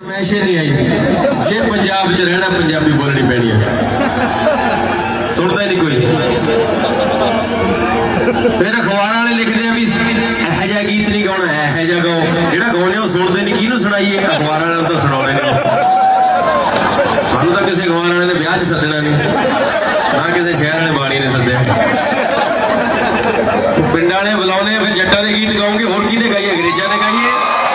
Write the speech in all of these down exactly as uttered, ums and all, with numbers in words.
Mache नहीं आई जे पंजाब च रहना पंजाबी बोलनी पैनी है सुनता ही नहीं कोई। फिर अखबार वाले लिखते हैं भी यह जहा गीत नहीं गाना यह जहा गाओ जो गाने सुनते नहीं किनू सुनाइए अखबार वाले तो सुना नहीं सानू तो किसी अखबार वाले ने ब्याह च सदना नहीं ना किसी शहर वाले बाणी ने सद्या पिंड वाले बुलाने फिर जट्टा के गीत गाओगे होर किहदे गाइए अंग्रेजा ने गाइए।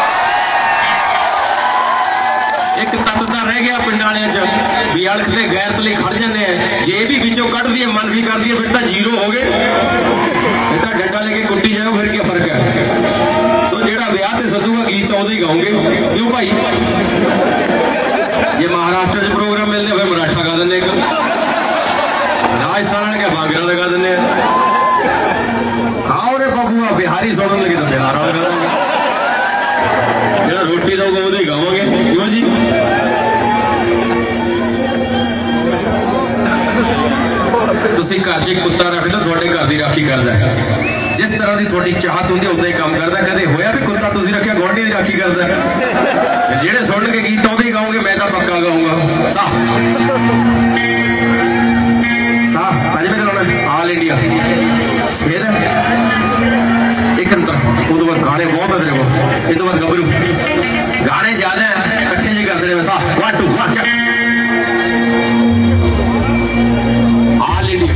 एक तत्व तो रह गया पिंड वाले भी अड़ख के गैरत लिए खड़ जाते हैं जे भी बिचों कढ़ दिए मन भी कर दिए फिर तो जीरो हो गए फिर तो डंडा लेके कुट्टी जाओ फिर क्या फर्क है। सो जेड़ा ब्याह से सदूगा गीत तो उदो ही गाओगे क्यों भाई। जे महाराष्ट्र च प्रोग्राम मिलते फिर मराठा गा दें एक राजस्थान वाले क्या भांगरा लगा दें आओ रे बबुआ बिहारी सुनने लगे तो बिहार वाला गा देंगे जो रोटी दोगे उदो ही गावांगे क्यों जी। तुसीं घर च कुत्ता रख लो थोड़े घर की राखी करता है जिस तरह की थोड़ी चाहत होंगी उदा ही काम करता कदे होया भी कुत्ता तुसीं रखिया गुआढ़ी की राखी करता जेड़े सुन के गीत उदो ही गाओगे मैं तो पक्का गाऊंगा साह साह अज में लाना ऑल इंडिया फिर एक अंतर उदो बाद गाने बहुत बदले को इस बाद गबरू गाने ज्यादा कट्ठे जी करते हैं साह one two one all India